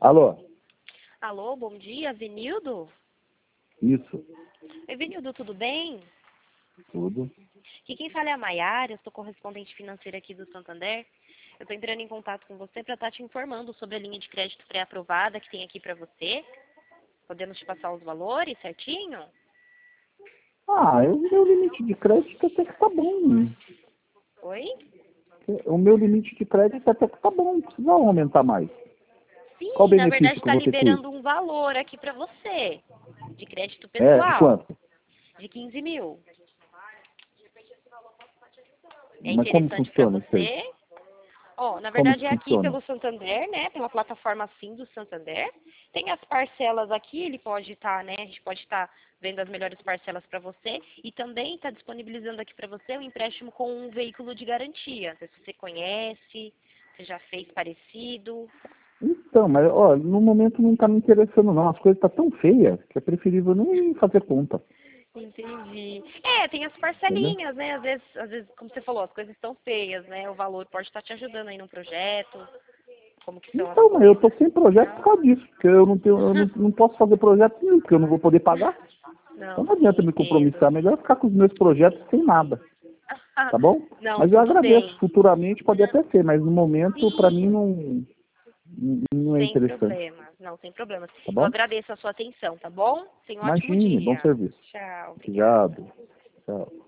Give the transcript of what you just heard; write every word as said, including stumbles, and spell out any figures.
Alô? Alô, bom dia, Venildo? Isso, Oi, Venildo, tudo bem? tudo. Aqui quem fala é a Maiara, eu sou correspondente financeira aqui do Santander. Eu estou entrando em contato com você para estar te informando sobre a linha de crédito pré-aprovada que tem aqui para você. Podemos te passar os valores certinho? Ah, o meu limite de crédito até que tá bom. Oi? O meu limite de crédito até que tá bom, não precisa aumentar mais. Qual o Sim, na verdade benefício que eu está vou ter com liberando isso? um valor aqui para você, de crédito É, de pessoal, quanto? de quinze mil. É Mas como interessante para funciona isso aí? você? Ó, na Como verdade que é aqui funciona? pelo Santander, né? Pela plataforma Sim do Santander. Tem as parcelas aqui, ele pode estar, né? A gente pode estar vendo as melhores parcelas para você. E também está disponibilizando aqui para você um empréstimo com um veículo de garantia. Não sei se você conhece, você já fez parecido. Então, mas ó, no momento não tá me interessando não. As coisas tá tão feias que é preferível nem fazer conta. Entendi. É, tem as Entendeu? parcelinhas, né? Às vezes, às vezes, como você falou, as coisas estão feias, né? O valor pode estar te ajudando aí num projeto, como que são as Então, mas eu tô coisas. sem projeto por causa disso, porque eu não tenho, eu não, não posso fazer projeto nenhum, porque eu não vou poder pagar. Então Não, não adianta sim, me entendo. compromissar, melhor eu ficar com os meus projetos sem nada, tá bom? Não, Mas eu tudo agradeço, bem. futuramente pode até ser, mas no momento para mim Sim, não, não é sem interessante, problemas. Não, sem problemas. tá Eu bom? agradeço a sua atenção, tá bom? Tenha um ótimo Imagine, bom dia. serviço. Tchau, obrigada. Obrigado. Tchau.